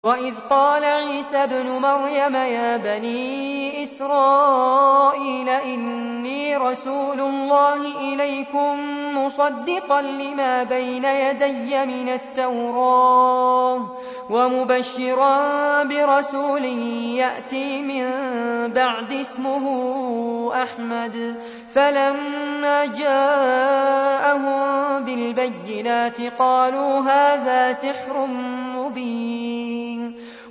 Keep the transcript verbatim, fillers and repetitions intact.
وإذ قال عيسى ابن مريم يا بني إسرائيل إني رسول الله إليكم مصدقا لما بين يدي من التوراة ومبشرا برسول يأتي من بعد اسمه أحمد. فلما جاءهم بالبينات قالوا هذا سحر مبين.